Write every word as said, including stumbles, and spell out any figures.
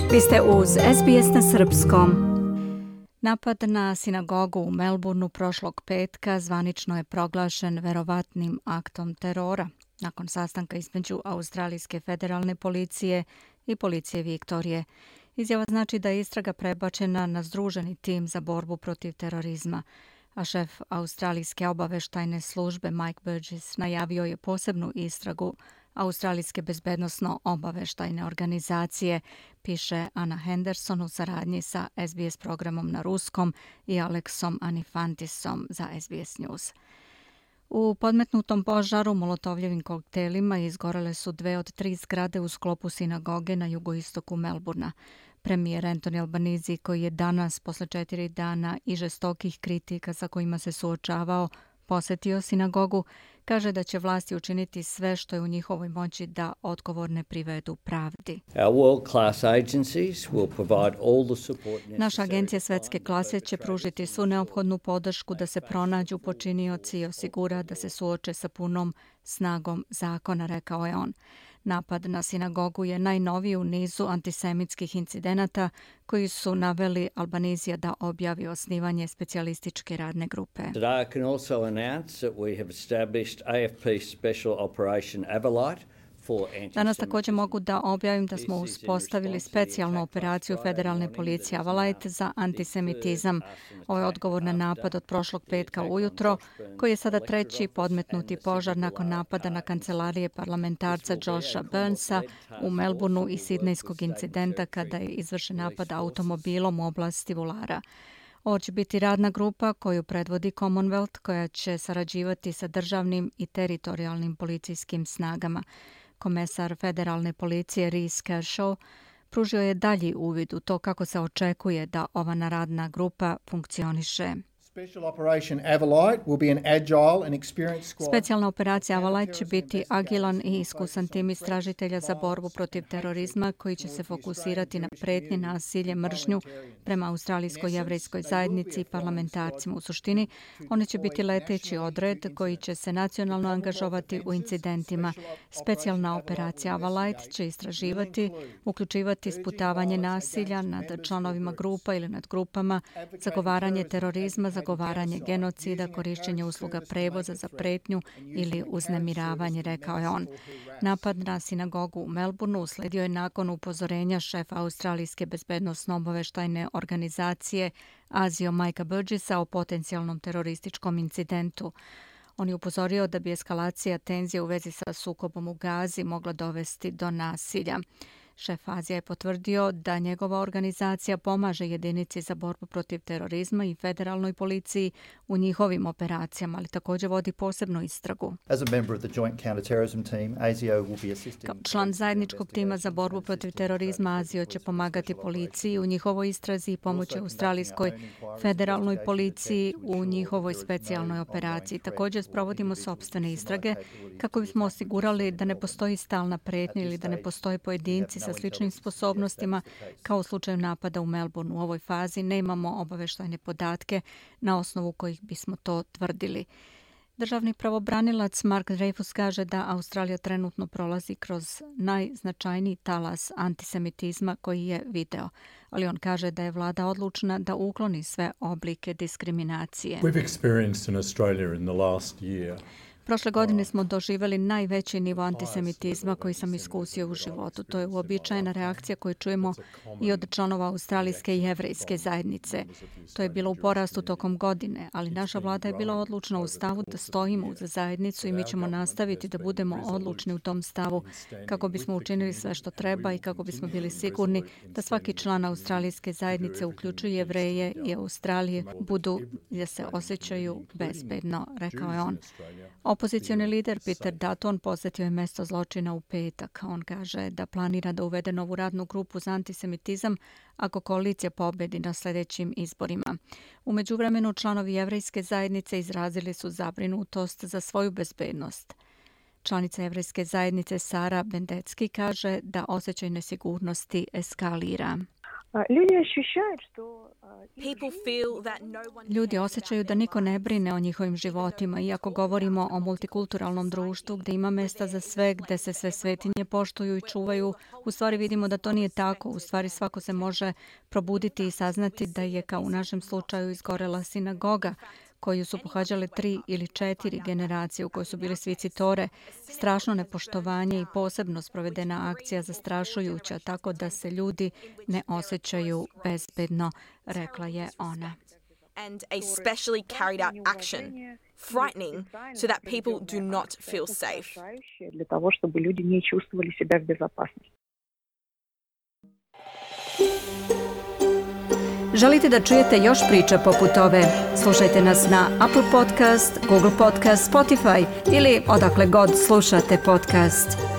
Vi ste uz S B S na srpskom. Napad na sinagogu u Melbourneu prošlog petka zvanično je proglašen verovatnim aktom terora nakon sastanka između Australijske federalne policije i policije Viktorije. Izjava znači da je istraga prebačena na združeni tim za borbu protiv terorizma, a šef Australijske obaveštajne službe Mike Burgess najavio je posebnu istragu Australijske bezbednosno-obaveštajne organizacije, piše Anna Henderson u saradnji sa S B S programom na ruskom i Alexom Anifantisom za S B S News. U podmetnutom požaru molotovljevim koktelima izgorele su dve od tri zgrade u sklopu sinagoge na jugoistoku Melbourna. Premijer Anthony Albanese, koji je danas, posle četiri dana i žestokih kritika sa kojima se suočavao, posetio sinagogu, kaže da će vlasti učiniti sve što je u njihovoj moći da odgovorne privedu pravdi. Naša agencija svetske klase će pružiti svu neophodnu podršku da se pronađu počinioci i osigura da se suoče sa punom snagom zakona, rekao je on. Napad na sinagogu je najnoviji u nizu antisemitskih incidenata koji su naveli Albanesija da objavi osnivanje specijalističke radne grupe. Today I can also announce that we have established A F P Special Operation Avalite. Danas također mogu da objavim da smo uspostavili specijalnu operaciju federalne policije Avalite za antisemitizam. Ovo je odgovor na napad od prošlog petka ujutro, koji je sada treći podmetnuti požar nakon napada na kancelarije parlamentarca Josha Burnsa u Melbourneu i sidnejskog incidenta kada je izvršen napad automobilom u oblasti Vulara. Ovo će biti radna grupa koju predvodi Commonwealth, koja će sarađivati sa državnim i teritorijalnim policijskim snagama. Komesar federalne policije Reece Kershaw pružio je dalji uvid u to kako se očekuje da ova radna grupa funkcioniše. Specijalna operacija Avalite će biti agilan i iskusan tim istražitelja za borbu protiv terorizma koji će se fokusirati na pretnje, nasilje, mržnju prema australijskoj jevrejskoj zajednici i parlamentarcima. U suštini, oni će biti leteći odred koji će se nacionalno angažovati u incidentima. Specijalna operacija Avalite će istraživati, uključivati sputavanje nasilja nad članovima grupa ili nad grupama, zagovaranje terorizma, zagovaranje genocida, korišćenje usluga prevoza za pretnju ili uznemiravanje, rekao je on. Napad na sinagogu u Melbourneu usledio je nakon upozorenja šefa Australijske bezbednosno-obaveštajne organizacije Azio Mikea Burgessa o potencijalnom terorističkom incidentu. On je upozorio da bi eskalacija tenzije u vezi sa sukobom u Gazi mogla dovesti do nasilja. Šef Azija je potvrdio da njegova organizacija pomaže jedinici za borbu protiv terorizma i federalnoj policiji u njihovim operacijama, ali također vodi posebnu istragu. Kao član zajedničkog tima za borbu protiv terorizma, Azio će pomagati policiji u njihovoj istrazi i pomoći Australijskoj federalnoj policiji u njihovoj specijalnoj operaciji. Također sprovodimo sopstvene istrage kako bismo osigurali da ne postoji stalna pretnja ili da ne postoje pojedinci sa sličnim sposobnostima kao u slučaju napada u Melbourneu. U ovoj fazi nemamo obaveštajne podatke na osnovu kojih bismo to tvrdili. Državni pravobranilac Mark Dreyfus kaže da Australija trenutno prolazi kroz najznačajniji talas antisemitizma koji je video, ali on kaže da je vlada odlučna da ukloni sve oblike diskriminacije. We've experienced in Australia in the last year. Prošle godine smo doživjeli najveći nivo antisemitizma koji sam iskusio u životu. To je uobičajena reakcija koju čujemo i od članova australijske i jevrejske zajednice. To je bilo u porastu tokom godine, ali naša vlada je bila odlučna u stavu da stojimo za zajednicu i mi ćemo nastaviti da budemo odlučni u tom stavu kako bismo učinili sve što treba i kako bismo bili sigurni da svaki član australijske zajednice, uključuju Jevreje i Australije, budu da se osjećaju bezbedno, rekao je on. Opozicioni lider Peter Dutton posjetio je mjesto zločina u petak. On kaže da planira da uvede novu radnu grupu za antisemitizam ako koalicija pobedi na sljedećim izborima. U međuvremenu članovi jevrejske zajednice izrazili su zabrinutost za svoju bezbednost. Članica jevrejske zajednice Sara Bendecki kaže da osjećaj nesigurnosti eskalira. Ljudi osjećaju da niko ne brine o njihovim životima, iako govorimo o multikulturalnom društvu gdje ima mesta za sve, gdje se sve svetinje poštuju i čuvaju. U stvari vidimo da to nije tako. U stvari svako se može probuditi i saznati da je, kao u našem slučaju, izgorela sinagoga koju su pohađale tri ili četiri generacije, u kojoj su bili svici Tore. Strašno nepoštovanje i posebno sprovedena akcija zastrašujuća, tako da se ljudi ne osjećaju bezbedno, rekla je ona. And a specially carried out action, frightening, so that people do not feel safe. Для того, чтобы люди не чувствовали себя в безопасности. Želite da čujete još priča poput ove? Slušajte nas na Apple Podcast, Google Podcast, Spotify ili odakle god slušate podcast.